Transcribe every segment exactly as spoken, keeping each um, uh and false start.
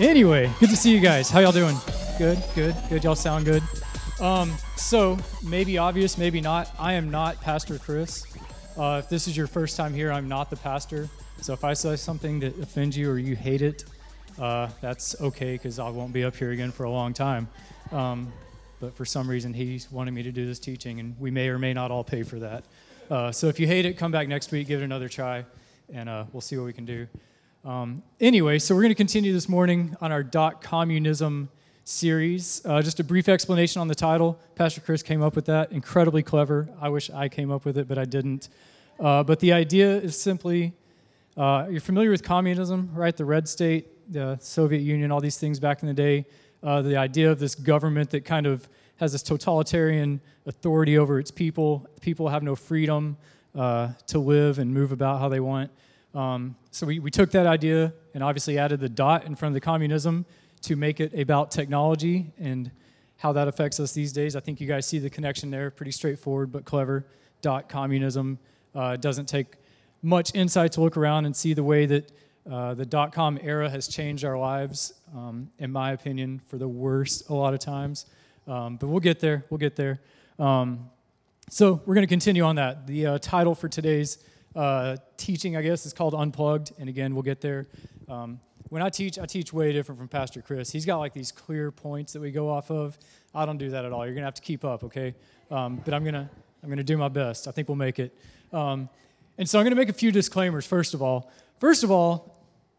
Anyway, good to see you guys. How y'all doing? Good, good, good. Y'all sound good. Um, so, maybe obvious, maybe not. I am not Pastor Chris. Uh, if this is your first time here, I'm not the pastor. So if I say something that offends you or you hate it, uh, that's okay, because I won't be up here again for a long time. Um, but for some reason, he's wanting me to do this teaching, and we may or may not all pay for that. Uh, so if you hate it, come back next week, give it another try, and uh, we'll see what we can do. Um, anyway, so we're going to continue this morning on our Dot Communism series. Uh, just a brief explanation on the title. Pastor Chris came up with that. Incredibly clever. I wish I came up with it, but I didn't. Uh, but the idea is simply, uh, you're familiar with communism, right? The Red State, the Soviet Union, all these things back in the day. Uh, the idea of this government that kind of has this totalitarian authority over its people. People have no freedom uh, to live and move about how they want. Um, so we, we took that idea and obviously added the dot in front of the communism to make it about technology and how that affects us these days. I think you guys see the connection there, pretty straightforward but clever. Dot communism uh, doesn't take much insight to look around and see the way that uh, the dot-com era has changed our lives, um, in my opinion, for the worst a lot of times. Um, but we'll get there, we'll get there. Um, so we're going to continue on that. The uh, title for today's Uh, teaching, I guess, is called Unplugged, and again, we'll get there. Um, when I teach, I teach way different from Pastor Chris. He's got like these clear points that we go off of. I don't do that at all. You're gonna have to keep up, okay? Um, but I'm gonna, I'm gonna do my best. I think we'll make it. Um, and so I'm gonna make a few disclaimers. First of all, first of all,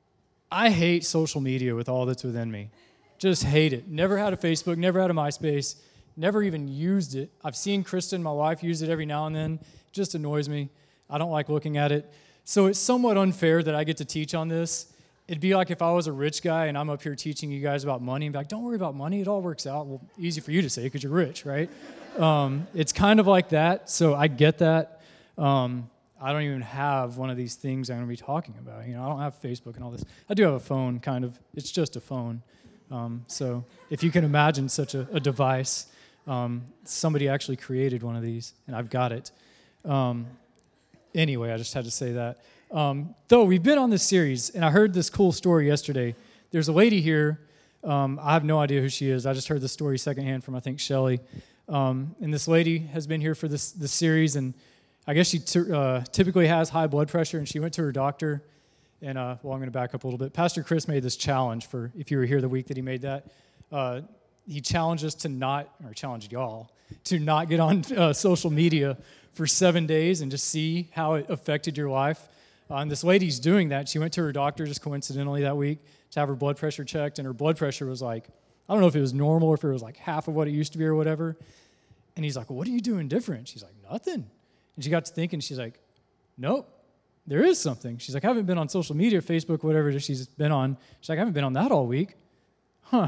I hate social media with all that's within me. Just hate it. Never had a Facebook. Never had a MySpace. Never even used it. I've seen Kristen, my wife, use it every now and then. It just annoys me. I don't like looking at it. So it's somewhat unfair that I get to teach on this. It'd be like if I was a rich guy and I'm up here teaching you guys about money and be like, don't worry about money, it all works out. Well, easy for you to say because you're rich, right? um, it's kind of like that, so I get that. Um, I don't even have one of these things I'm going to be talking about. You know, I don't have Facebook and all this. I do have a phone, kind of. It's just a phone. Um, so if you can imagine such a, a device, um, somebody actually created one of these, and I've got it. Um, Anyway, I just had to say that. Um, though we've been on this series, and I heard this cool story yesterday. There's a lady here. Um, I have no idea who she is. I just heard the story secondhand from, I think, Shelly. Um, and this lady has been here for this, this series, and I guess she t- uh, typically has high blood pressure, and she went to her doctor. And, uh, well, I'm going to back up a little bit. Pastor Chris made this challenge for, if you were here the week that he made that, uh, he challenged us to not, or challenged y'all, to not get on uh, social media for seven days and just see how it affected your life. Uh, and this lady's doing that. She went to her doctor just coincidentally that week to have her blood pressure checked, and her blood pressure was like, I don't know if it was normal or if it was like half of what it used to be or whatever. And he's like, well, what are you doing different? She's like, nothing. And she got to thinking, she's like, nope, there is something. She's like, I haven't been on social media, Facebook, whatever she's been on. She's like, I haven't been on that all week. Huh.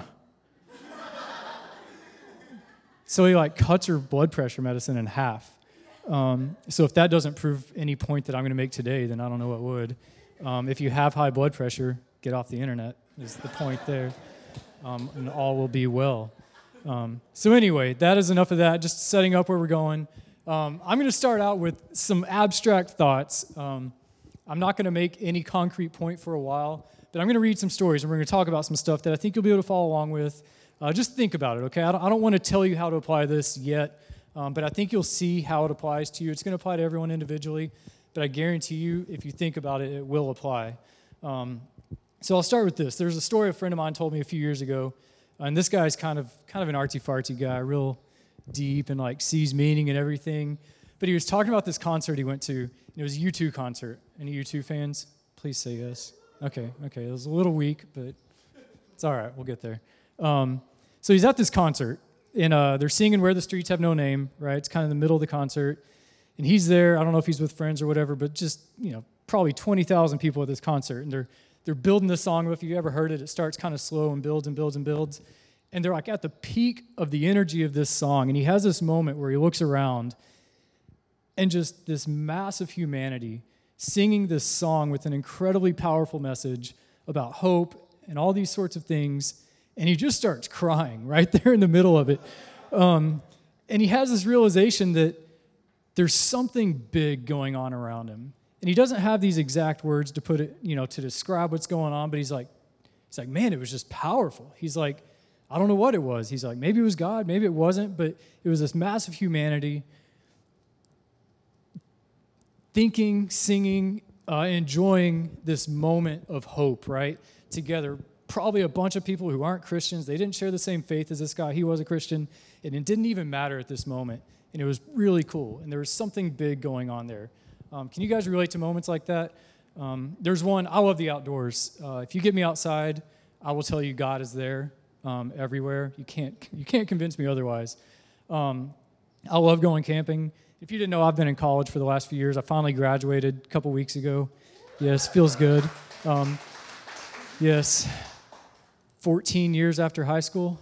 So he like cuts her blood pressure medicine in half. Um, so if that doesn't prove any point that I'm going to make today, then I don't know what would. Um, if you have high blood pressure, get off the internet is the point there, um, and all will be well. Um, so anyway, that is enough of that, just setting up where we're going. Um, I'm going to start out with some abstract thoughts. Um, I'm not going to make any concrete point for a while, but I'm going to read some stories, and we're going to talk about some stuff that I think you'll be able to follow along with. Uh, just think about it, okay? I don't, I don't want to tell you how to apply this yet. Um, but I think you'll see how it applies to you. It's going to apply to everyone individually, but I guarantee you, if you think about it, it will apply. Um, so I'll start with this. There's a story a friend of mine told me a few years ago, and this guy's kind of kind of an artsy-fartsy guy, real deep and like sees meaning and everything. But he was talking about this concert he went to, and it was a U two concert. Any U two fans? Please say yes. Okay, okay. It was a little weak, but it's all right. We'll get there. Um, so he's at this concert. And uh, they're singing Where the Streets Have No Name, right? It's kind of in the middle of the concert. And he's there. I don't know if he's with friends or whatever, but just, you know, probably twenty thousand people at this concert. And they're they're building the song. If you ever heard it, it starts kind of slow and builds and builds and builds. And they're like at the peak of the energy of this song. And he has this moment where he looks around and just this mass of humanity singing this song with an incredibly powerful message about hope and all these sorts of things. And he just starts crying right there in the middle of it. Um, and he has this realization that there's something big going on around him. And he doesn't have these exact words to put it, you know, to describe what's going on, but he's like, He's like, man, it was just powerful. He's like, I don't know what it was. He's like, maybe it was God, maybe it wasn't, but it was this massive humanity thinking, singing, uh, enjoying this moment of hope, right? Together, probably a bunch of people who aren't Christians. They didn't share the same faith as this guy. He was a Christian, and it didn't even matter at this moment. And it was really cool, and there was something big going on there. Um, can you guys relate to moments like that? Um, there's one, I love the outdoors. Uh, if you get me outside, I will tell you God is there um, everywhere. You can't you can't convince me otherwise. Um, I love going camping. If you didn't know, I've been in college for the last few years. I finally graduated a couple weeks ago. Yes, feels good. Um, yes, fourteen years after high school.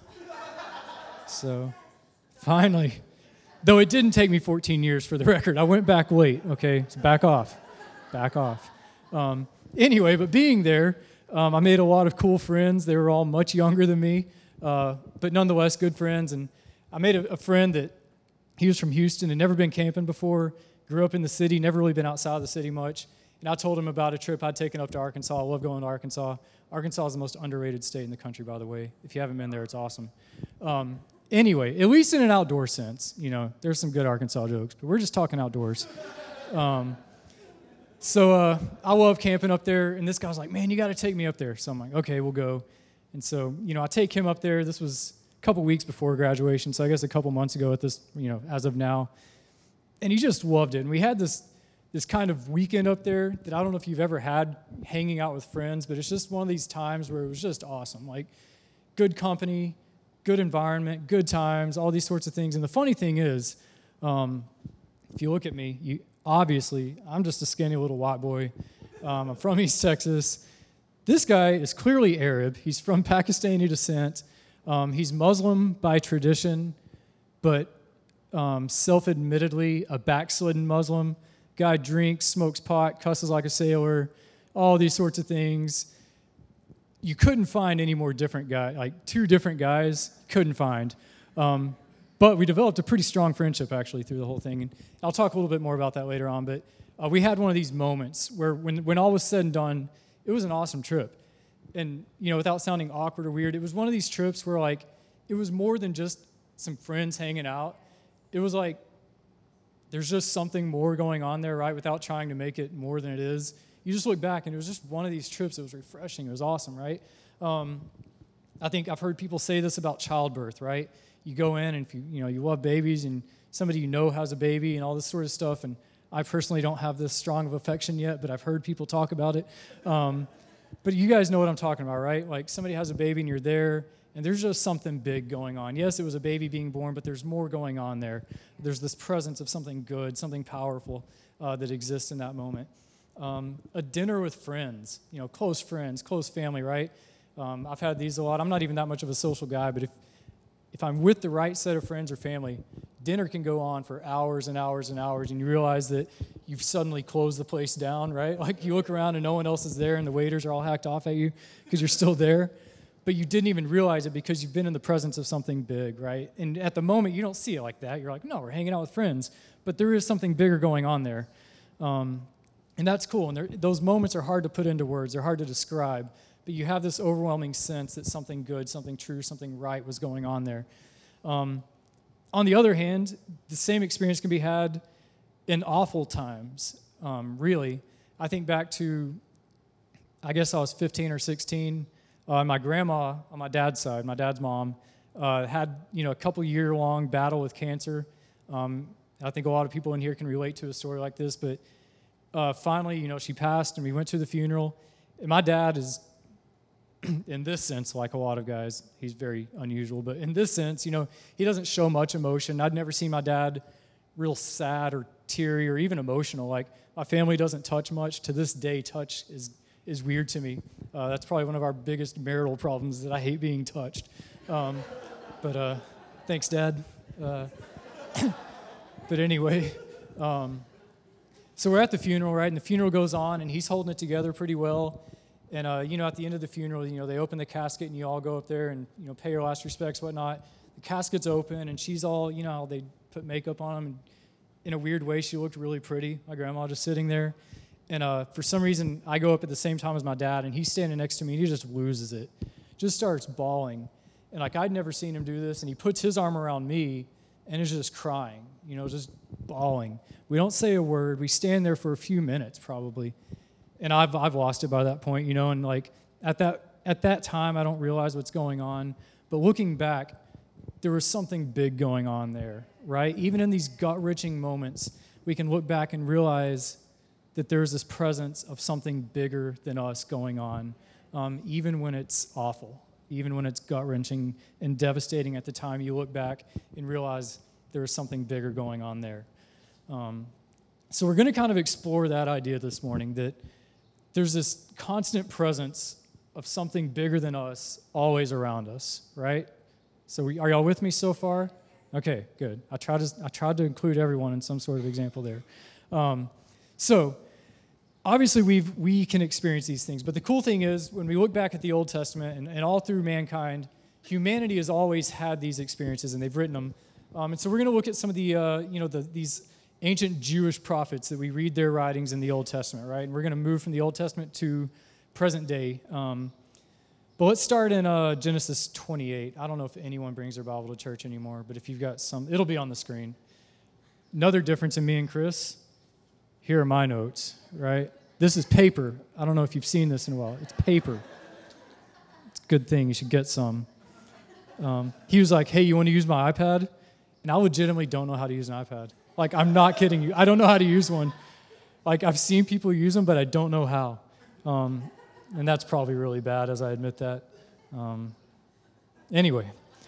So, finally. Though it didn't take me fourteen years for the record. I went back late, okay? So back off. Back off. Um, anyway, but being there, um, I made a lot of cool friends. They were all much younger than me, uh, but nonetheless good friends. And I made a, a friend that he was from Houston and never been camping before, grew up in the city, never really been outside of the city much. And I told him about a trip I'd taken up to Arkansas. I love going to Arkansas. Arkansas is the most underrated state in the country, by the way. If you haven't been there, it's awesome. Um, anyway, at least in an outdoor sense, you know, there's some good Arkansas jokes, but we're just talking outdoors. Um, so uh, I love camping up there, and this guy was like, man, you got to take me up there. So I'm like, okay, we'll go. And so, you know, I take him up there. This was a couple weeks before graduation, so I guess a couple months ago at this, you know, as of now. And he just loved it. And we had this this kind of weekend up there that I don't know if you've ever had hanging out with friends, but it's just one of these times where it was just awesome. Like, good company, good environment, good times, all these sorts of things. And the funny thing is, um, if you look at me, you obviously, I'm just a skinny little white boy. Um, I'm from East Texas. This guy is clearly Arab. He's from Pakistani descent. Um, he's Muslim by tradition, but um, self-admittedly a backslidden Muslim. Guy drinks, smokes pot, cusses like a sailor, all these sorts of things. You couldn't find any more different guy, like two different guys, couldn't find. Um, but we developed a pretty strong friendship, actually, through the whole thing. And I'll talk a little bit more about that later on. But uh, we had one of these moments where when, when all was said and done, it was an awesome trip. And, you know, without sounding awkward or weird, it was one of these trips where, like, it was more than just some friends hanging out. It was like, there's just something more going on there, right, without trying to make it more than it is. You just look back, and it was just one of these trips that was refreshing. It was awesome, right? Um, I think I've heard people say this about childbirth, right? You go in, and if you, you know, you love babies, and somebody you know has a baby and all this sort of stuff, and I personally don't have this strong of affection yet, but I've heard people talk about it. Um, but you guys know what I'm talking about, right? Like, somebody has a baby, and you're there, and there's just something big going on. Yes, it was a baby being born, but there's more going on there. There's this presence of something good, something powerful uh, that exists in that moment. Um, a dinner with friends, you know, close friends, close family, right? Um, I've had these a lot. I'm not even that much of a social guy, but if if I'm with the right set of friends or family, dinner can go on for hours and hours and hours, and you realize that you've suddenly closed the place down, right? Like, you look around and no one else is there, and the waiters are all hacked off at you because you're still there. But you didn't even realize it because you've been in the presence of something big, right? And at the moment, you don't see it like that. You're like, no, we're hanging out with friends. But there is something bigger going on there. Um, and that's cool. And those moments are hard to put into words. They're hard to describe. But you have this overwhelming sense that something good, something true, something right was going on there. Um, on the other hand, the same experience can be had in awful times, um, really. I think back to, I guess I was fifteen or sixteen. Uh, my grandma on my dad's side, my dad's mom, uh, had, you know, a couple year long battle with cancer. Um, I think a lot of people in here can relate to a story like this, but uh, finally, you know, she passed, and we went to the funeral. And my dad is, in this sense, like a lot of guys, he's very unusual, but in this sense, you know, he doesn't show much emotion. I'd never seen my dad real sad or teary or even emotional. Like, my family doesn't touch much. To this day, touch is is weird to me. Uh, that's probably one of our biggest marital problems, that I hate being touched. Um, but uh, thanks, Dad. Uh, but anyway, um, so we're at the funeral, right? And the funeral goes on, and he's holding it together pretty well. And, uh, you know, at the end of the funeral, you know, they open the casket, and you all go up there and, you know, pay your last respects, whatnot. The casket's open, and she's all, you know, how they put makeup on them. And in a weird way, she looked really pretty, my grandma just sitting there. And uh, for some reason, I go up at the same time as my dad, and he's standing next to me, and he just loses it. Just starts bawling. And like, I'd never seen him do this, and he puts his arm around me and is just crying, you know, just bawling. We don't say a word. We stand there for a few minutes probably. And I've I've lost it by that point, you know, and like at that at that time I don't realize what's going on. But looking back, there was something big going on there, right? Even in these gut-wrenching moments, we can look back and realize that there's this presence of something bigger than us going on, um, even when it's awful. Even when it's gut-wrenching and devastating at the time, you look back and realize there is something bigger going on there. Um, so we're going to kind of explore that idea this morning, that there's this constant presence of something bigger than us always around us, right? So we, are y'all with me so far? Okay, good. I tried to I tried to include everyone in some sort of example there. Um, so obviously, we've, we can experience these things, but the cool thing is, when we look back at the Old Testament and, and all through mankind, humanity has always had these experiences, and they've written them. Um, and so we're going to look at some of the, uh, you know, the, these ancient Jewish prophets that we read their writings in the Old Testament, right? And we're going to move from the Old Testament to present day. Um, but let's start in uh, Genesis twenty-eight. I don't know if anyone brings their Bible to church anymore, but if you've got some, it'll be on the screen. Another difference in me and Chris. Here are my notes, right? This is paper. I don't know if you've seen this in a while. It's paper. It's a good thing. You should get some. Um, he was like, hey, you want to use my iPad? And I legitimately don't know how to use an iPad. Like, I'm not kidding you. I don't know how to use one. Like, I've seen people use them, but I don't know how. Um, and that's probably really bad, as I admit that. Um, anyway,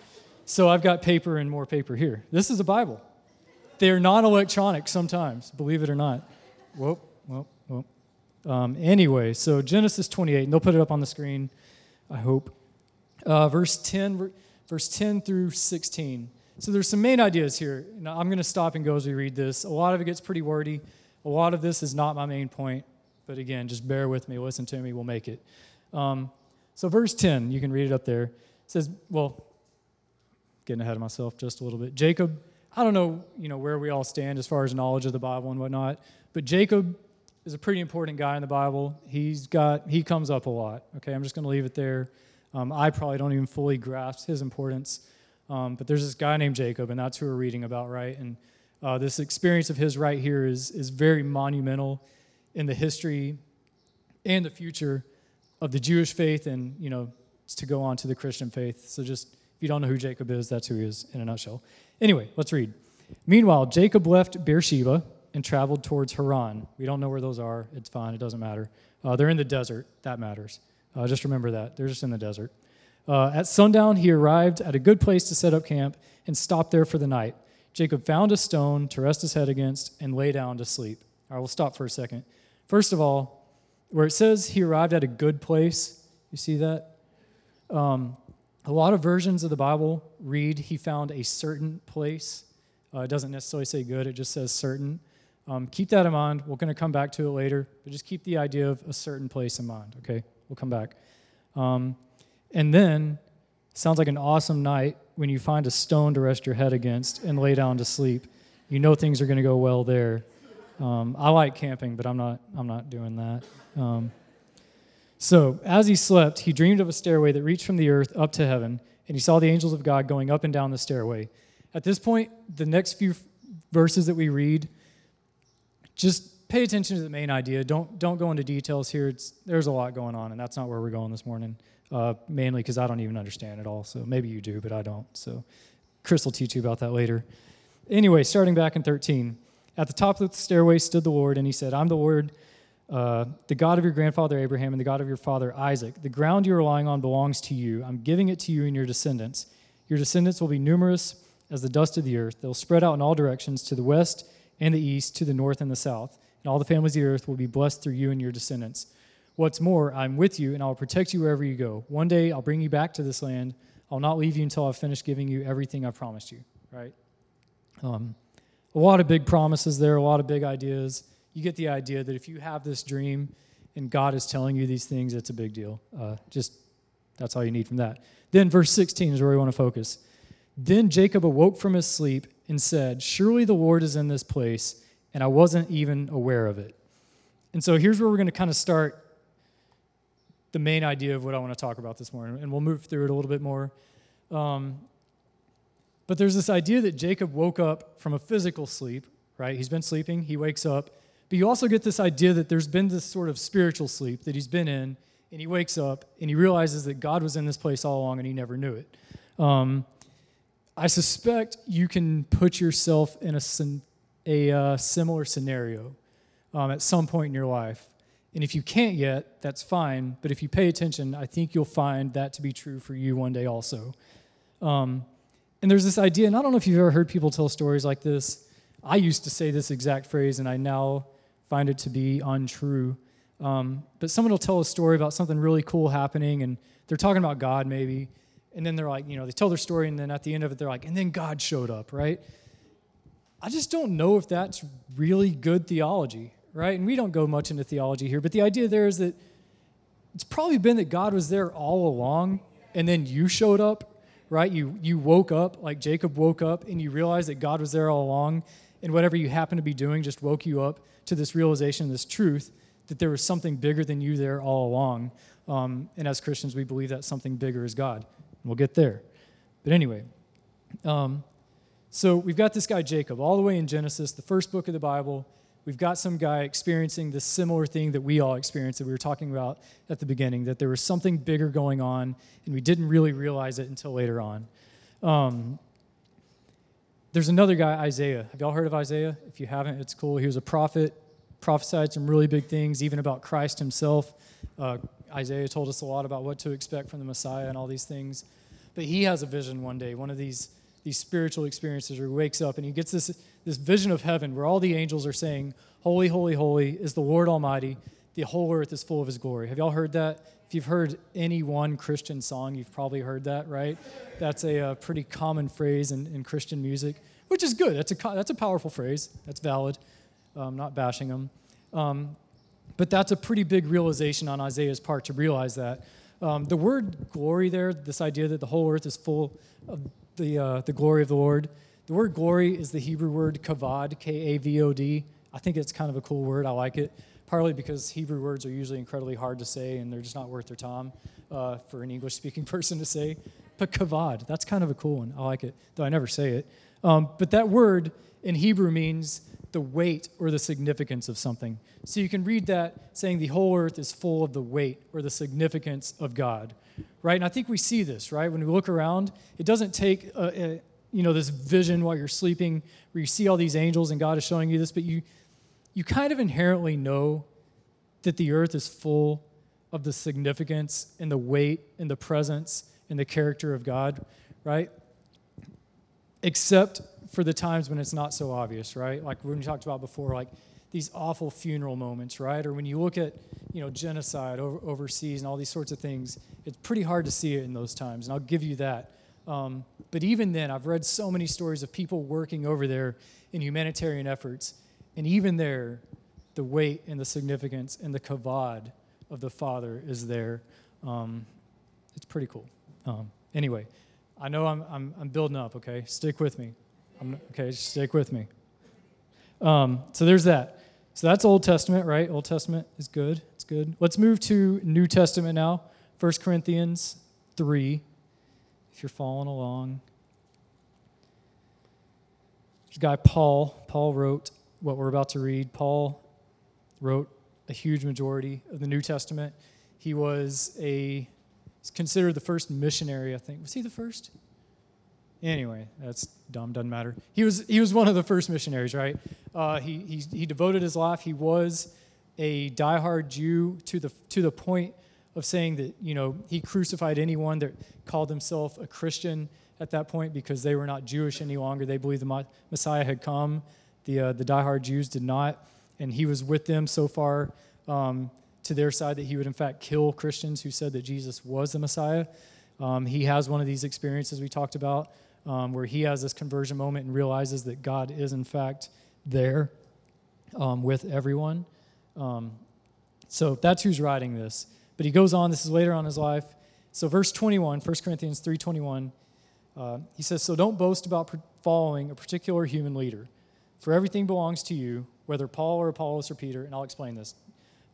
so I've got paper and more paper here. This is a Bible. They're non-electronic sometimes, believe it or not. Whoop, whoop, whoop. Um, anyway, so Genesis twenty-eight, and they'll put it up on the screen, I hope. Uh, verse ten, verse ten through sixteen. So there's some main ideas here. Now, I'm going to stop and go as we read this. A lot of it gets pretty wordy. A lot of this is not my main point. But again, just bear with me. Listen to me. We'll make it. Um, so verse ten, you can read it up there. It says, well, getting ahead of myself just a little bit. Jacob, I don't know, you know, where we all stand as far as knowledge of the Bible and whatnot, but Jacob is a pretty important guy in the Bible. He's got, he comes up a lot. Okay, I'm just going to leave it there. Um, I probably don't even fully grasp his importance. Um, but there's this guy named Jacob, and that's who we're reading about, right? And uh, this experience of his right here is is very monumental in the history and the future of the Jewish faith, and you know, to go on to the Christian faith. So just, if you don't know who Jacob is, that's who he is in a nutshell. Anyway, let's read. Meanwhile, Jacob left Beersheba and traveled towards Haran. We don't know where those are. It's fine. It doesn't matter. Uh, they're in the desert. That matters. Uh, just remember that. They're just in the desert. Uh, at sundown, he arrived at a good place to set up camp and stopped there for the night. Jacob found a stone to rest his head against and lay down to sleep. All right, we'll stop for a second. First of all, where it says he arrived at a good place, you see that? Um, a lot of versions of the Bible read he found a certain place. Uh, it doesn't necessarily say good, it just says certain. Um, keep that in mind. We're going to come back to it later, but just keep the idea of a certain place in mind, okay? We'll come back. Um, and then, sounds like an awesome night when you find a stone to rest your head against and lay down to sleep. You know things are going to go well there. Um, I like camping, but I'm not I'm not doing that. Um, so, as he slept, he dreamed of a stairway that reached from the earth up to heaven, and he saw the angels of God going up and down the stairway. At this point, the next few f- verses that we read, just pay attention to the main idea. Don't don't go into details here. It's, there's a lot going on, and that's not where we're going this morning, uh, mainly because I don't even understand it all. So maybe you do, but I don't. So Chris will teach you about that later. Anyway, starting back in thirteen, at the top of the stairway stood the Lord, and he said, I'm the Lord, uh, the God of your grandfather Abraham and the God of your father Isaac. The ground you are lying on belongs to you. I'm giving it to you and your descendants. Your descendants will be numerous as the dust of the earth. They'll spread out in all directions, to the west and the east, to the north and the south. And all the families of the earth will be blessed through you and your descendants. What's more, I'm with you, and I'll protect you wherever you go. One day I'll bring you back to this land. I'll not leave you until I've finished giving you everything I promised you. Right? Um, a lot of big promises there, a lot of big ideas. You get the idea that if you have this dream and God is telling you these things, it's a big deal. Uh, just, that's all you need from that. Then verse sixteen is where we want to focus. Then Jacob awoke from his sleep and said, surely the Lord is in this place, and I wasn't even aware of it. and so here's where we're going to kind of start the main idea of what I want to talk about this morning, and we'll move through it a little bit more. Um, but there's this idea that Jacob woke up from a physical sleep, right? He's been sleeping, he wakes up, but you also get this idea that there's been this sort of spiritual sleep that he's been in, and he wakes up, and he realizes that God was in this place all along, and he never knew it. Um, I suspect you can put yourself in a, a uh, similar scenario um, at some point in your life. And if you can't yet, that's fine. But if you pay attention, I think you'll find that to be true for you one day also. Um, and there's this idea, and I don't know if you've ever heard people tell stories like this. I used to say this exact phrase, and I now find it to be untrue. Um, but someone will tell a story about something really cool happening, and they're talking about God maybe. And then they're like, you know, they tell their story, and then at the end of it, they're like, and then God showed up, right? I just don't know if that's really good theology, right? And we don't go much into theology here, but the idea there is that it's probably been that God was there all along, and then you showed up, right? You you woke up, like Jacob woke up, and you realized that God was there all along, and whatever you happen to be doing just woke you up to this realization, this truth, that there was something bigger than you there all along. Um, and as Christians, we believe that something bigger is God. We'll get there. But anyway, um, so we've got this guy Jacob all the way in Genesis, the first book of the Bible. We've got some guy experiencing this similar thing that we all experienced that we were talking about at the beginning, that there was something bigger going on, and we didn't really realize it until later on. Um, there's another guy, Isaiah. Have y'all heard of Isaiah? If you haven't, it's cool. He was a prophet, prophesied some really big things, even about Christ himself. Uh, Isaiah told us a lot about what to expect from the Messiah and all these things. But he has a vision one day, one of these, these spiritual experiences where he wakes up and he gets this, this vision of heaven where all the angels are saying, holy, holy, holy is the Lord Almighty. The whole earth is full of his glory. Have y'all heard that? If you've heard any one Christian song, you've probably heard that, right? That's a, a pretty common phrase in, in Christian music, which is good. That's a, that's a powerful phrase. That's valid. I'm not bashing them. Um, But that's a pretty big realization on Isaiah's part to realize that. Um, the word glory there, this idea that the whole earth is full of the uh, the glory of the Lord, the word glory is the Hebrew word kavod, K A V O D. I think it's kind of a cool word. I like it, partly because Hebrew words are usually incredibly hard to say, and they're just not worth their time uh, for an English-speaking person to say. But kavod, that's kind of a cool one. I like it, though I never say it. Um, but that word in Hebrew means the weight or the significance of something. So you can read that saying the whole earth is full of the weight or the significance of God, right? And I think we see this, right? When we look around, it doesn't take a, a, you know, this vision while you're sleeping where you see all these angels and God is showing you this, but you you kind of inherently know that the earth is full of the significance and the weight and the presence and the character of God, right? Except for the times when it's not so obvious, right? Like when we talked about before, like these awful funeral moments, right? Or when you look at, you know, genocide over, overseas and all these sorts of things, it's pretty hard to see it in those times, and I'll give you that. Um, but even then, I've read so many stories of people working over there in humanitarian efforts, and even there, the weight and the significance and the kavod of the Father is there. Um, it's pretty cool. Um, anyway, I know I'm, I'm I'm building up. Okay, stick with me. I'm, okay, just stick with me. Um, so there's that. So that's Old Testament, right? Old Testament is good. It's good. Let's move to New Testament now. First Corinthians three, if you're following along. There's a guy, Paul. Paul wrote what we're about to read. Paul wrote a huge majority of the New Testament. He was a he's considered the first missionary, I think. Was he the first? Anyway, that's dumb, doesn't matter. He was he was one of the first missionaries, right? Uh, he, he he devoted his life. He was a diehard Jew to the to the point of saying that, you know, he crucified anyone that called himself a Christian at that point because they were not Jewish any longer. They believed the Messiah had come. The uh, the diehard Jews did not, and he was with them so far um, to their side that he would in fact kill Christians who said that Jesus was the Messiah. Um, he has one of these experiences we talked about. Um, where he has this conversion moment and realizes that God is, in fact, there um, with everyone. Um, so that's who's writing this. But he goes on, this is later on in his life. So verse twenty-one, First Corinthians three twenty-one, uh, he says, so don't boast about following a particular human leader, for everything belongs to you, whether Paul or Apollos or Peter, and I'll explain this.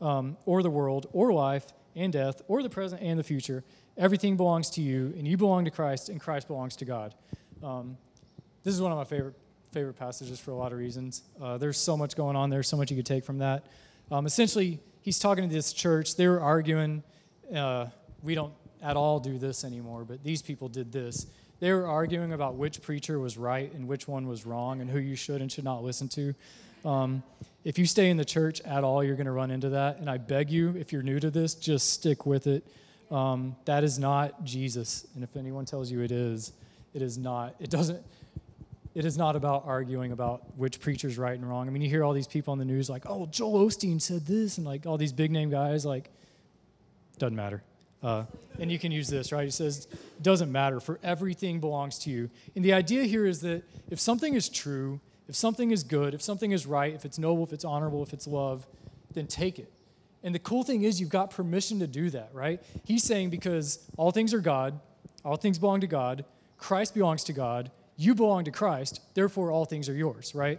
um, or the world, or life and death, or the present and the future. Everything belongs to you, and you belong to Christ, and Christ belongs to God. Um, this is one of my favorite favorite passages for a lot of reasons. Uh, there's so much going on there, so much you could take from that. Um, essentially, he's talking to this church. They were arguing. Uh, we don't at all do this anymore, but these people did this. They were arguing about which preacher was right and which one was wrong and who you should and should not listen to. Um, if you stay in the church at all, you're going to run into that. And I beg you, if you're new to this, just stick with it. Um, that is not Jesus. And if anyone tells you it is, it is not. It doesn't. It is not about arguing about which preacher's right and wrong. I mean, you hear all these people on the news like, oh, Joel Osteen said this, and like all these big name guys, like, doesn't matter. Uh, and you can use this, right? He says, doesn't matter, for everything belongs to you. And the idea here is that if something is true, if something is good, if something is right, if it's noble, if it's honorable, if it's love, then take it. And the cool thing is you've got permission to do that, right? He's saying because all things are God, all things belong to God, Christ belongs to God, you belong to Christ, therefore all things are yours, right?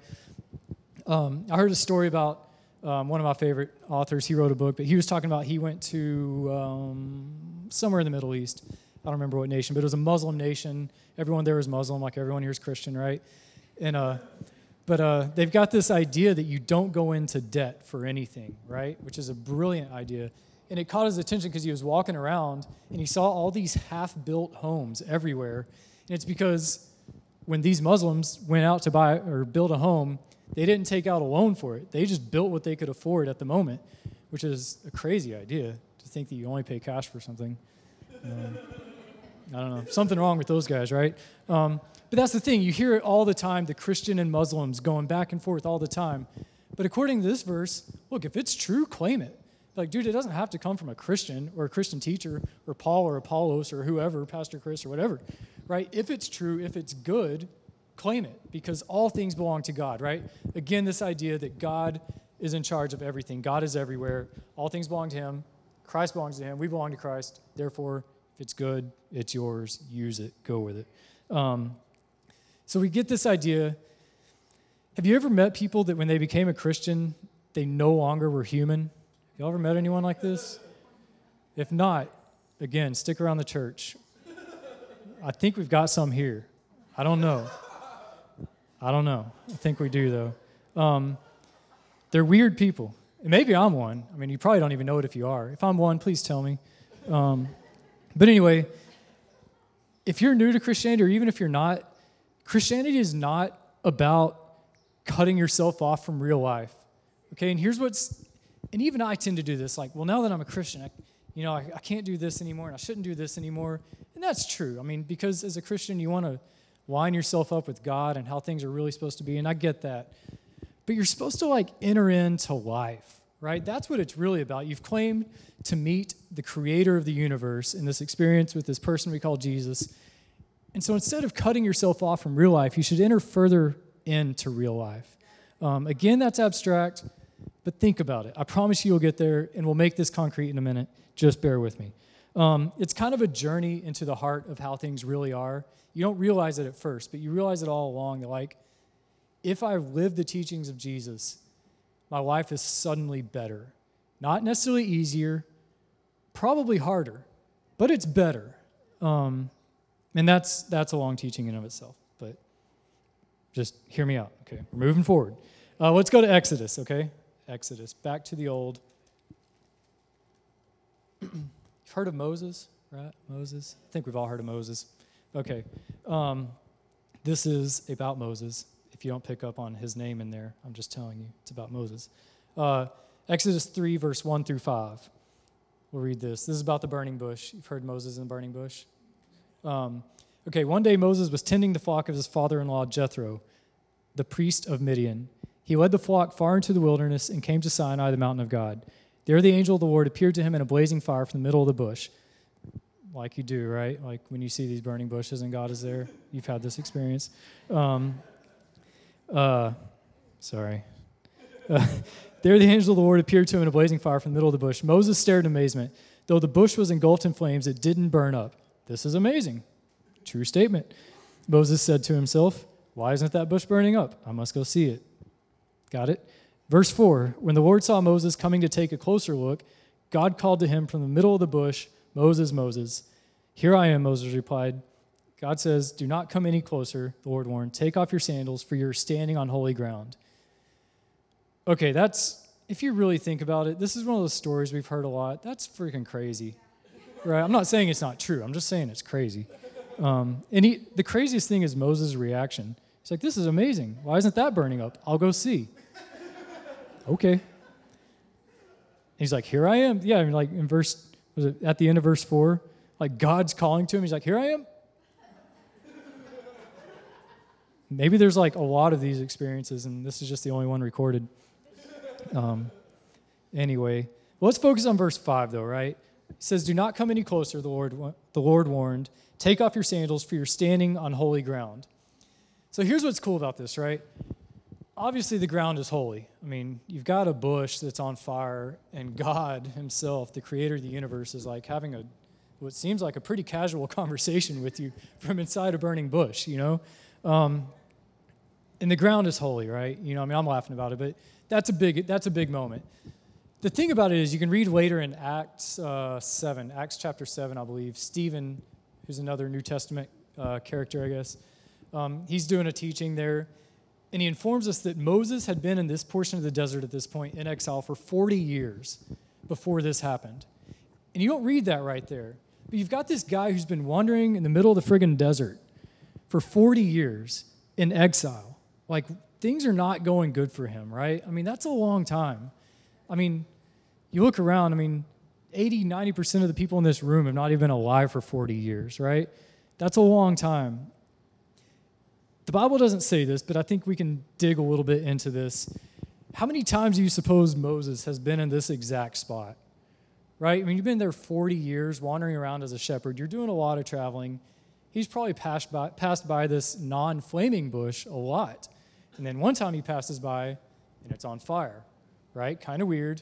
Um, I heard a story about um, one of my favorite authors. He wrote a book, but he was talking about he went to um, somewhere in the Middle East. I don't remember what nation, but it was a Muslim nation. Everyone there is Muslim, like everyone here is Christian, right? And uh, But uh, they've got this idea that you don't go into debt for anything, right? Which is a brilliant idea. And it caught his attention because he was walking around and he saw all these half-built homes everywhere. And it's because when these Muslims went out to buy or build a home, they didn't take out a loan for it. They just built what they could afford at the moment, which is a crazy idea to think that you only pay cash for something. Um, I don't know. Something wrong with those guys, right? Um, but that's the thing. You hear it all the time, the Christian and Muslims going back and forth all the time. But according to this verse, look, if it's true, claim it. Like, dude, it doesn't have to come from a Christian or a Christian teacher or Paul or Apollos or whoever, Pastor Chris or whatever, right? If it's true, if it's good, claim it because all things belong to God, right? Again, this idea that God is in charge of everything. God is everywhere. All things belong to him. Christ belongs to him. We belong to Christ. Therefore, if it's good, it's yours. Use it. Go with it. Um, so we get this idea. Have you ever met people that when they became a Christian, they no longer were human? Y'all ever met anyone like this? If not, again, stick around the church. I think we've got some here. I don't know. I don't know. I think we do, though. Um, they're weird people. And maybe I'm one. I mean, you probably don't even know it if you are. If I'm one, please tell me. Um, but anyway, if you're new to Christianity, or even if you're not, Christianity is not about cutting yourself off from real life. Okay, and here's what's, and even I tend to do this, like, well, now that I'm a Christian, I, you know, I, I can't do this anymore, and I shouldn't do this anymore. And that's true. I mean, because as a Christian, you want to line yourself up with God and how things are really supposed to be, and I get that. But you're supposed to, like, enter into life, right? That's what it's really about. You've claimed to meet the creator of the universe in this experience with this person we call Jesus. And so instead of cutting yourself off from real life, you should enter further into real life. Um, again, that's abstract, but think about it. I promise you you'll get there, and we'll make this concrete in a minute. Just bear with me. Um, it's kind of a journey into the heart of how things really are. You don't realize it at first, but you realize it all along that, like, if I live the teachings of Jesus, my life is suddenly better. Not necessarily easier, probably harder, but it's better. Um, and that's that's a long teaching in of itself, but just hear me out, okay? We're moving forward. Uh, let's go to Exodus, okay? Exodus, back to the old. You've heard of Moses, right? Moses? I think we've all heard of Moses. Okay. Um, this is about Moses. If you don't pick up on his name in there, I'm just telling you, it's about Moses. Uh, Exodus three, verse one through five. We'll read this. This is about the burning bush. You've heard Moses in the burning bush? Um, okay, one day Moses was tending the flock of his father-in-law Jethro, the priest of Midian. He led the flock far into the wilderness and came to Sinai, the mountain of God. There the angel of the Lord appeared to him in a blazing fire from the middle of the bush. Like you do, right? Like when you see these burning bushes and God is there. You've had this experience. Um, uh, sorry. Uh, there the angel of the Lord appeared to him in a blazing fire from the middle of the bush. Moses stared in amazement. Though the bush was engulfed in flames, it didn't burn up. This is amazing. True statement. Moses said to himself, why isn't that bush burning up? I must go see it. Got it? Verse four, when the Lord saw Moses coming to take a closer look, God called to him from the middle of the bush, "Moses, Moses." "Here I am," Moses replied. God says, "Do not come any closer," the Lord warned. "Take off your sandals, for you're standing on holy ground." Okay, that's, if you really think about it, this is one of those stories we've heard a lot. That's freaking crazy, right? I'm not saying it's not true. I'm just saying it's crazy. Um, and he, the craziest thing is Moses' reaction. He's like, "This is amazing. Why isn't that burning up? I'll go see." Okay. He's like, "Here I am." Yeah, I mean, like in verse, was it at the end of verse four? Like God's calling to him. He's like, "Here I am." Maybe there's like a lot of these experiences, and this is just the only one recorded. Um, anyway, well, let's focus on verse five, though, right? It says, "Do not come any closer," the Lord, the Lord warned. "Take off your sandals, for you're standing on holy ground." So here's what's cool about this, right? Obviously, the ground is holy. I mean, you've got a bush that's on fire, and God himself, the creator of the universe, is like having a what seems like a pretty casual conversation with you from inside a burning bush, you know? Um, and the ground is holy, right? You know, I mean, I'm laughing about it, but that's a big that's a big moment. The thing about it is you can read later in Acts uh, seven, Acts chapter seven, I believe, Stephen, who's another New Testament uh, character, I guess, um, he's doing a teaching there, and he informs us that Moses had been in this portion of the desert at this point in exile for forty years before this happened. And you don't read that right there. But you've got this guy who's been wandering in the middle of the friggin' desert for forty years in exile. Like, things are not going good for him, right? I mean, that's a long time. I mean, you look around, I mean, eighty, ninety percent of the people in this room have not even been alive for forty years, right? That's a long time. The Bible doesn't say this, but I think we can dig a little bit into this. How many times do you suppose Moses has been in this exact spot? Right? I mean, you've been there forty years wandering around as a shepherd. You're doing a lot of traveling. He's probably passed by, passed by this non-flaming bush a lot. And then one time he passes by, and it's on fire, right? Kind of weird.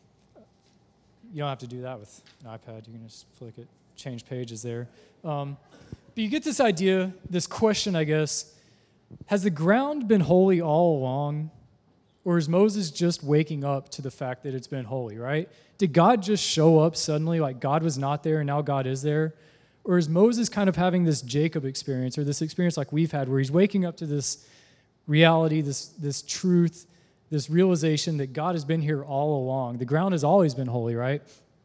You don't have to do that with an iPad. You can just flick it, change pages there. Um, but you get this idea, this question, I guess. Has the ground been holy all along? Or is Moses just waking up to the fact that it's been holy, right? Did God just show up suddenly, like God was not there and now God is there? Or is Moses kind of having this Jacob experience, or this experience like we've had, where he's waking up to this reality, this, this truth, this realization that God has been here all along? The ground has always been holy, right?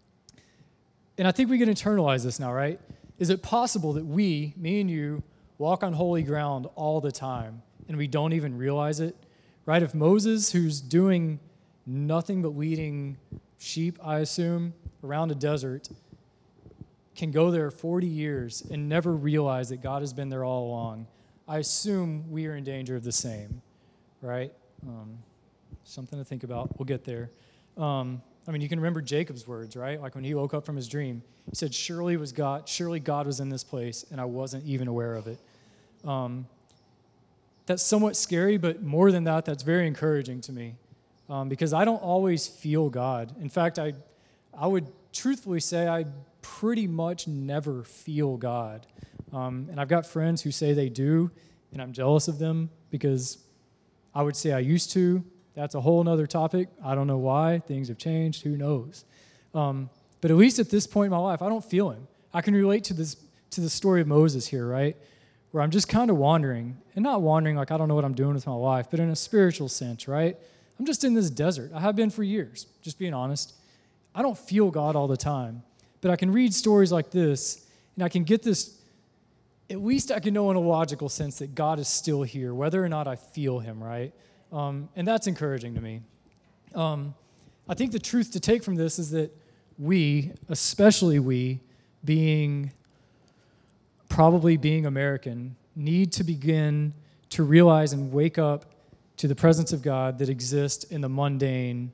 And I think we can internalize this now, right? Is it possible that we, me and you, walk on holy ground all the time and we don't even realize it? Right? If Moses, who's doing nothing but leading sheep, I assume, around a desert, can go there forty years and never realize that God has been there all along, I assume we are in danger of the same, right? Um, something to think about. We'll get there. Um, I mean, you can remember Jacob's words, right? Like when he woke up from his dream, he said, surely was God, surely God was in this place, and I wasn't even aware of it. Um, that's somewhat scary, but more than that, that's very encouraging to me, um, because I don't always feel God. In fact, I, I would truthfully say I pretty much never feel God. Um, and I've got friends who say they do, and I'm jealous of them because I would say I used to. That's a whole other topic. I don't know why. Things have changed. Who knows? Um, but at least at this point in my life, I don't feel him. I can relate to this to the story of Moses here, right? Where I'm just kind of wandering, and not wandering like I don't know what I'm doing with my life, but in a spiritual sense, right? I'm just in this desert. I have been for years, just being honest. I don't feel God all the time, but I can read stories like this, and I can get this, at least I can know in a logical sense that God is still here, whether or not I feel him, right? Um, and that's encouraging to me. Um, I think the truth to take from this is that we, especially we, being probably being American, need to begin to realize and wake up to the presence of God that exists in the mundane,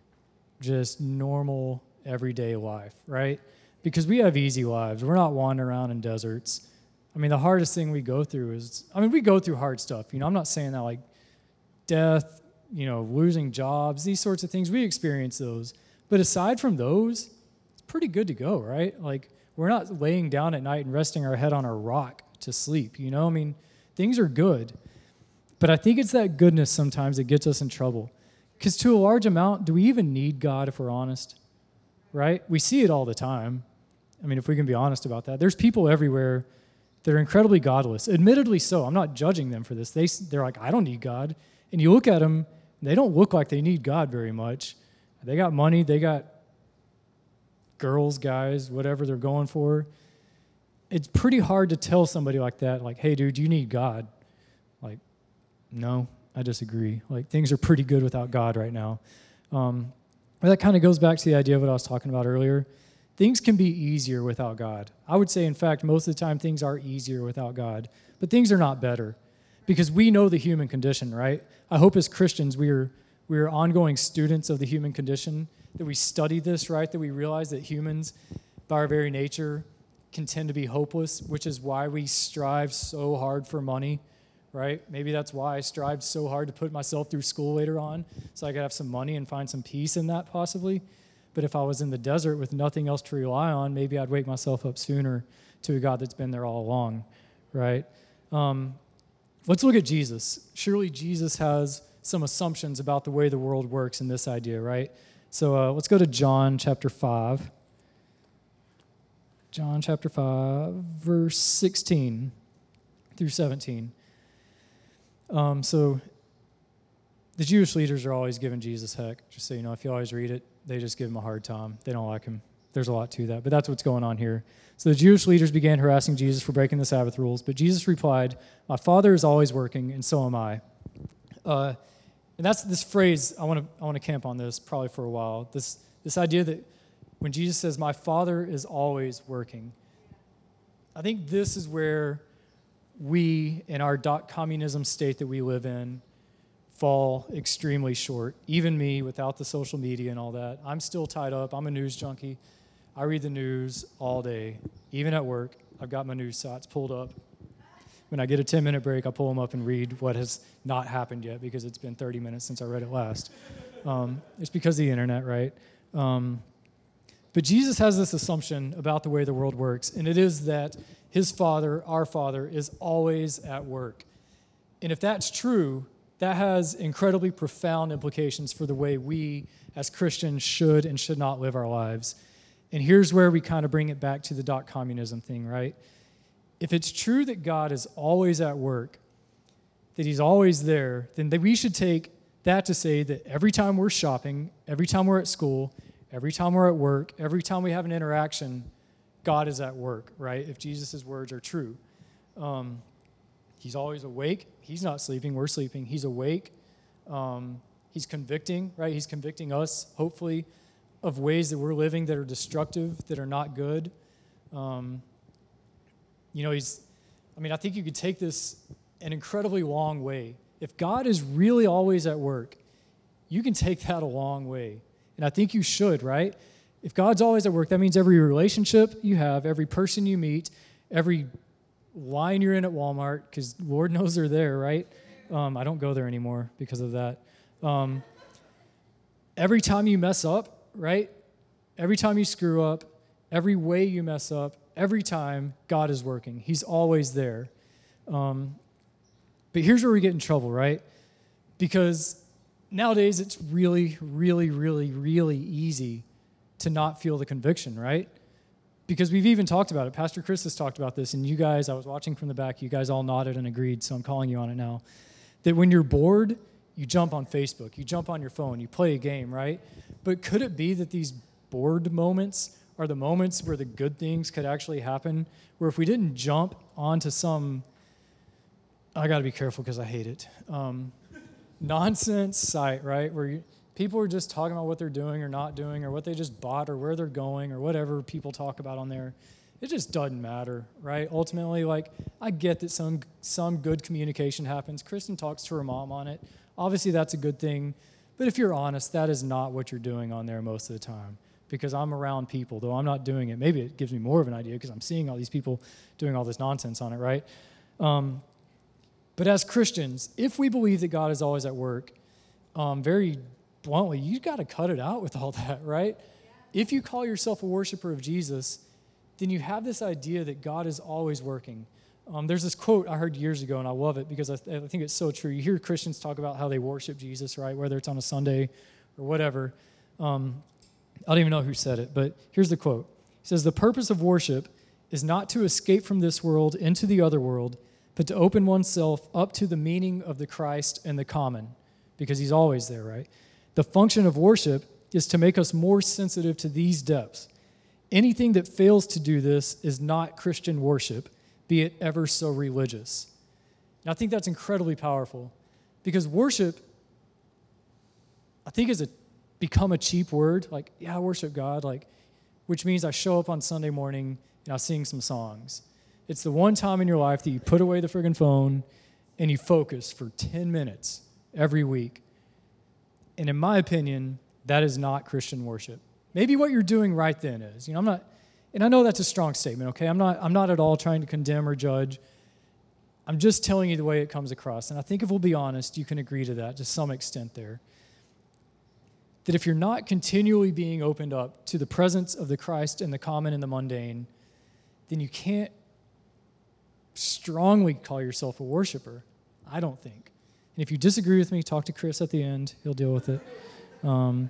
just normal, everyday life, right? Because we have easy lives. We're not wandering around in deserts. I mean, the hardest thing we go through is, I mean, we go through hard stuff. You know, I'm not saying that like death, you know, losing jobs, these sorts of things, we experience those. But aside from those, it's pretty good to go, right? Like, we're not laying down at night and resting our head on a rock to sleep, you know? I mean, things are good. But I think it's that goodness sometimes that gets us in trouble. Because to a large amount, do we even need God if we're honest? Right? We see it all the time. I mean, if we can be honest about that. There's people everywhere that are incredibly godless. Admittedly so. I'm not judging them for this. They, they're like, I don't need God. And you look at them, they don't look like they need God very much. They got money. They got girls, guys, whatever they're going for. It's pretty hard to tell somebody like that, like, hey, dude, you need God. Like, no, I disagree. Like, things are pretty good without God right now. Um, but that kind of goes back to the idea of what I was talking about earlier. Things can be easier without God. I would say, in fact, most of the time things are easier without God. But things are not better because we know the human condition, right? I hope as Christians we are, we are ongoing students of the human condition, that we study this, right? That we realize that humans, by our very nature, can tend to be hopeless, which is why we strive so hard for money, right? Maybe that's why I strived so hard to put myself through school later on, so I could have some money and find some peace in that possibly. But if I was in the desert with nothing else to rely on, maybe I'd wake myself up sooner to a God that's been there all along, right? Um, let's look at Jesus. Surely Jesus has some assumptions about the way the world works in this idea, right? So uh, let's go to John chapter five. John chapter five, verse sixteen through seventeen. Um, so the Jewish leaders are always giving Jesus heck. Just so you know, if you always read it, they just give him a hard time. They don't like him. There's a lot to that, but that's what's going on here. So the Jewish leaders began harassing Jesus for breaking the Sabbath rules, but Jesus replied, "My Father is always working, and so am I." Uh, and that's this phrase. I want to I want to camp on this probably for a while. This this idea that when Jesus says, "My Father is always working," I think this is where we, in our dot communism state that we live in, fall extremely short. Even me, without the social media and all that, I'm still tied up. I'm a news junkie. I read the news all day, even at work. I've got my news sites pulled up. When I get a ten-minute break, I pull them up and read what has not happened yet because it's been thirty minutes since I read it last. Um, it's because of the internet, right? Um, but Jesus has this assumption about the way the world works, and it is that his Father, our Father, is always at work. And if that's true, that has incredibly profound implications for the way we as Christians should and should not live our lives. And here's where we kind of bring it back to the dot communism thing, right? If it's true that God is always at work, that he's always there, then we should take that to say that every time we're shopping, every time we're at school, every time we're at work, every time we have an interaction, God is at work, right? If Jesus' words are true. Um, he's always awake. He's not sleeping. We're sleeping. He's awake. Um, he's convicting, right? He's convicting us, hopefully, of ways that we're living that are destructive, that are not good. Um, you know, he's, I mean, I think you could take this an incredibly long way. If God is really always at work, you can take that a long way. And I think you should, right? If God's always at work, that means every relationship you have, every person you meet, every line you're in at Walmart, because Lord knows they're there, right? Um, I don't go there anymore because of that. Um, every time you mess up, right? Every time you screw up, every way you mess up, every time God is working. He's always there. Um, but here's where we get in trouble, right? Because nowadays it's really, really, really, really easy to not feel the conviction, right? Because we've even talked about it. Pastor Chris has talked about this, and you guys, I was watching from the back, you guys all nodded and agreed, so I'm calling you on it now. That when you're bored, you jump on Facebook, you jump on your phone, you play a game, right? But could it be that these bored moments are the moments where the good things could actually happen? Where if we didn't jump onto some, I got to be careful because I hate it, um, nonsense site, right? Where you, people are just talking about what they're doing or not doing or what they just bought or where they're going or whatever people talk about on there. It just doesn't matter, right? Ultimately, like, I get that some some good communication happens. Kristen talks to her mom on it. Obviously, that's a good thing. But if you're honest, that is not what you're doing on there most of the time. Because I'm around people, though I'm not doing it. Maybe it gives me more of an idea because I'm seeing all these people doing all this nonsense on it, right? Um, but as Christians, if we believe that God is always at work, um, very bluntly, you got to cut it out with all that, right? Yeah. If you call yourself a worshiper of Jesus, then you have this idea that God is always working. Um, there's this quote I heard years ago, and I love it because I, th- I think it's so true. You hear Christians talk about how they worship Jesus, right, whether it's on a Sunday or whatever. Um, I don't even know who said it, but here's the quote. He says, "The purpose of worship is not to escape from this world into the other world, but to open oneself up to the meaning of the Christ and the common," because he's always there, right? "The function of worship is to make us more sensitive to these depths. Anything that fails to do this is not Christian worship, be it ever so religious." And I think that's incredibly powerful because worship, I think, has a, become a cheap word. Like, yeah, I worship God, like, which means I show up on Sunday morning and I sing some songs. It's the one time in your life that you put away the friggin' phone and you focus for ten minutes every week. And in my opinion, that is not Christian worship. Maybe what you're doing right then is. You know, I'm not, and I know that's a strong statement, okay? I'm not, I'm not at all trying to condemn or judge. I'm just telling you the way it comes across. And I think if we'll be honest, you can agree to that to some extent there. That if you're not continually being opened up to the presence of the Christ and the common and the mundane, then you can't strongly call yourself a worshiper, I don't think. And if you disagree with me, talk to Chris at the end. He'll deal with it. Um,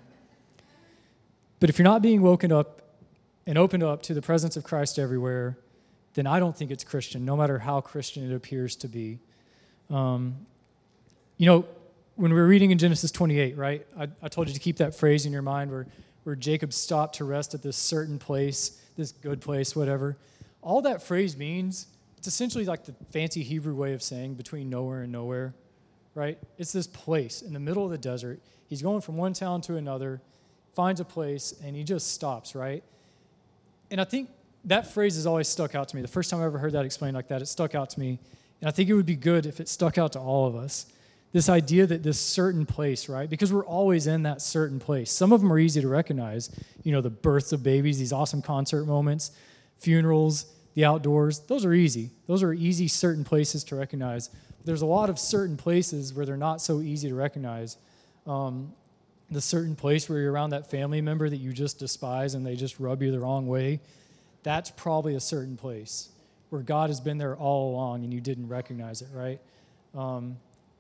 but if you're not being woken up and opened up to the presence of Christ everywhere, then I don't think it's Christian, no matter how Christian it appears to be. Um, you know, when we were reading in Genesis twenty-eight, right, I, I told you to keep that phrase in your mind where, where Jacob stopped to rest at this certain place, this good place, whatever. All that phrase means, it's essentially like the fancy Hebrew way of saying between nowhere and nowhere, right? It's this place in the middle of the desert. He's going from one town to another, finds a place, and he just stops, right? And I think that phrase has always stuck out to me. The first time I ever heard that explained like that, it stuck out to me. And I think it would be good if it stuck out to all of us. This idea that this certain place, right? Because we're always in that certain place. Some of them are easy to recognize. You know, the births of babies, these awesome concert moments, funerals, the outdoors. Those are easy. Those are easy certain places to recognize. There's a lot of certain places where they're not so easy to recognize. Um, the certain place where you're around that family member that you just despise and they just rub you the wrong way, that's probably a certain place where God has been there all along and you didn't recognize it, right? Um,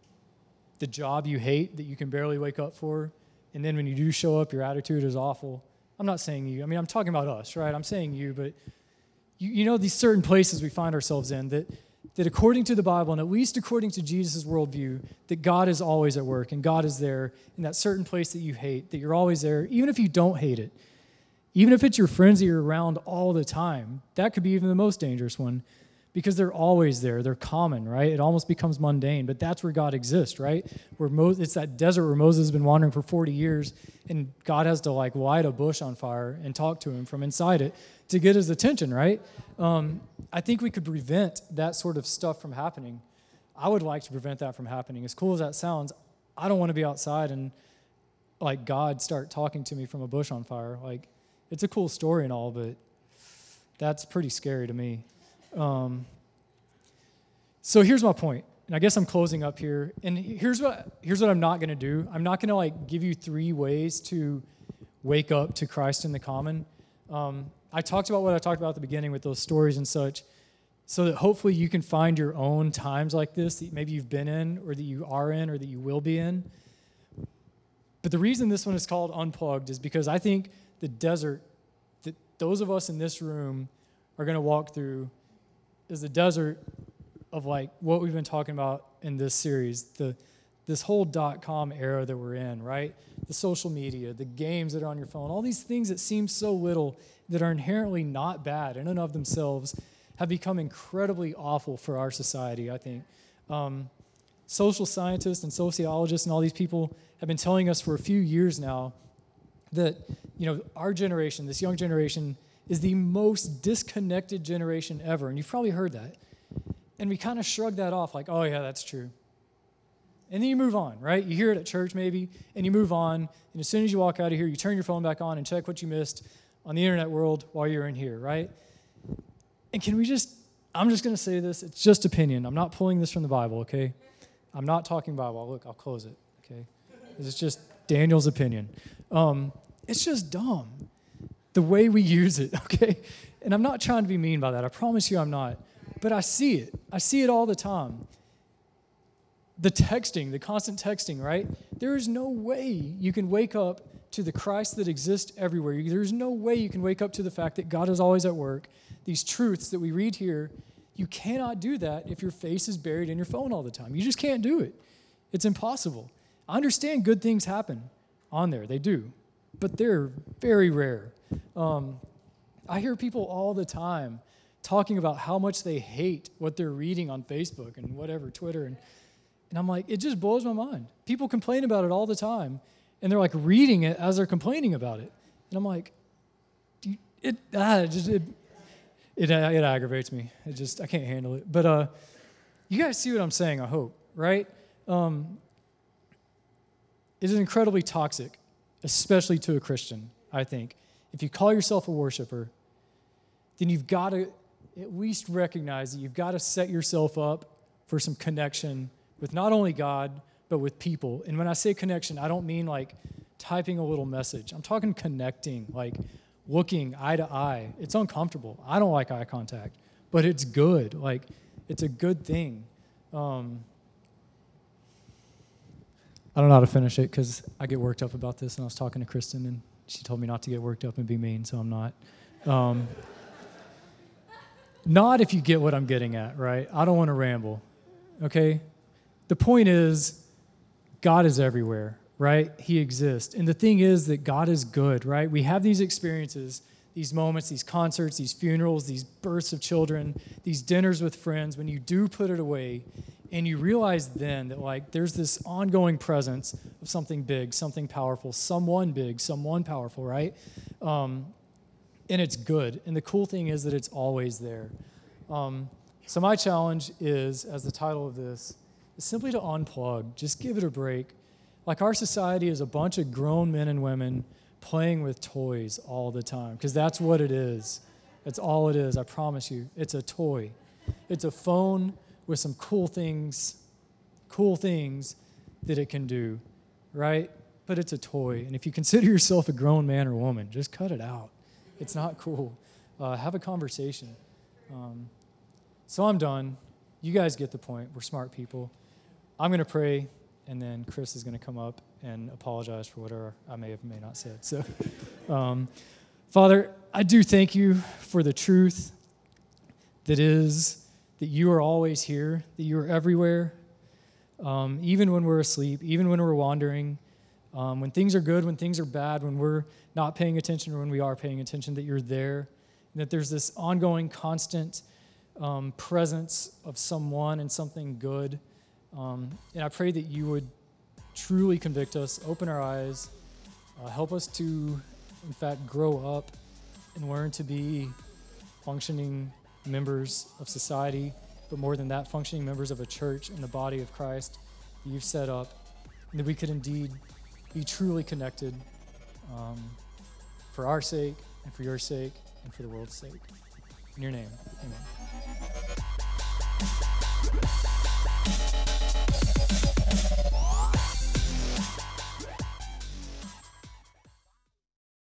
the job you hate that you can barely wake up for, and then when you do show up, your attitude is awful. I'm not saying you. I mean, I'm talking about us, right? I'm saying you, but you, you know these certain places we find ourselves in that that according to the Bible, and at least according to Jesus' worldview, that God is always at work, and God is there in that certain place that you hate, that you're always there, even if you don't hate it. Even if it's your friends that you're around all the time, that could be even the most dangerous one, because they're always there. They're common, right? It almost becomes mundane, but that's where God exists, right? Where Mo- it's that desert where Moses has been wandering for forty years, and God has to like light a bush on fire and talk to him from inside it to get his attention, right? Um, I think we could prevent that sort of stuff from happening. I would like to prevent that from happening. As cool as that sounds, I don't want to be outside and like God start talking to me from a bush on fire. Like, it's a cool story and all, but that's pretty scary to me. Um, so here's my point, and I guess I'm closing up here. And here's what here's what I'm not going to do. I'm not going to like give you three ways to wake up to Christ in the common. Um, I talked about what I talked about at the beginning with those stories and such, so that hopefully you can find your own times like this that maybe you've been in, or that you are in, or that you will be in. But the reason this one is called Unplugged is because I think the desert that those of us in this room are going to walk through is the desert of like what we've been talking about in this series, the this whole dot-com era that we're in, right? The social media, the games that are on your phone, all these things that seem so little that are inherently not bad in and of themselves have become incredibly awful for our society, I think. Um, social scientists and sociologists and all these people have been telling us for a few years now that, you know, our generation, this young generation, is the most disconnected generation ever. And you've probably heard that. And we kind of shrug that off like, oh, yeah, that's true. And then you move on, right? You hear it at church maybe, and you move on. And as soon as you walk out of here, you turn your phone back on and check what you missed on the internet world while you're in here, right? And can we just, I'm just going to say this. It's just opinion. I'm not pulling this from the Bible, okay? I'm not talking Bible. Look, I'll close it, okay? This is just Daniel's opinion. Um, it's just dumb, the way we use it, okay? And I'm not trying to be mean by that. I promise you I'm not. but I see it. I see it all the time. The texting, the constant texting, right? There is no way you can wake up to the Christ that exists everywhere. There's no way you can wake up to the fact that God is always at work. These truths that we read here, you cannot do that if your face is buried in your phone all the time. You just can't do it. It's impossible. I understand good things happen on there. They do. But they're very rare. Um, I hear people all the time talking about how much they hate what they're reading on Facebook and whatever, Twitter. And, and I'm like, it just blows my mind. People complain about it all the time, and they're like reading it as they're complaining about it. And I'm like, do you, it, ah, it, just, it, it, it aggravates me. It just, I can't handle it. But uh, you guys see what I'm saying, I hope, right? Um, it is incredibly toxic, especially to a Christian, I think. If you call yourself a worshiper, then you've got to at least recognize that you've got to set yourself up for some connection with not only God, but with people. And when I say connection, I don't mean like typing a little message. I'm talking connecting, like looking eye to eye. It's uncomfortable. I don't like eye contact, but it's good. Like, it's a good thing. Um, I don't know how to finish it because I get worked up about this, and I was talking to Kristen, and she told me not to get worked up and be mean, so I'm not. Um, not if you get what I'm getting at, right? I don't want to ramble, okay? The point is, God is everywhere, right? He exists. And the thing is that God is good, right? We have these experiences, these moments, these concerts, these funerals, these births of children, these dinners with friends, when you do put it away, and you realize then that, like, there's this ongoing presence of something big, something powerful, someone big, someone powerful, right? Um, and it's good. And the cool thing is that it's always there. Um, so my challenge is, as the title of this, is simply to unplug. Just give it a break. Like, our society is a bunch of grown men and women playing with toys all the time, because that's what it is. That's all it is, I promise you. It's a toy. It's a phone with some cool things, cool things that it can do, right? But it's a toy. And if you consider yourself a grown man or woman, just cut it out. It's not cool. Uh, have a conversation. Um, so I'm done. You guys get the point. We're smart people. I'm going to pray, and then Chris is going to come up and apologize for whatever I may have may not said. So, um, Father, I do thank you for the truth that is that you are always here, that you are everywhere, um, even when we're asleep, even when we're wandering, um, when things are good, when things are bad, when we're not paying attention or when we are paying attention, that you're there, and that there's this ongoing, constant um, presence of someone and something good. Um, and I pray that you would truly convict us, open our eyes, uh, help us to, in fact, grow up and learn to be functioning members of society, but more than that, functioning members of a church in the body of Christ that you've set up, and that we could indeed be truly connected um, for our sake and for your sake and for the world's sake. In your name, amen.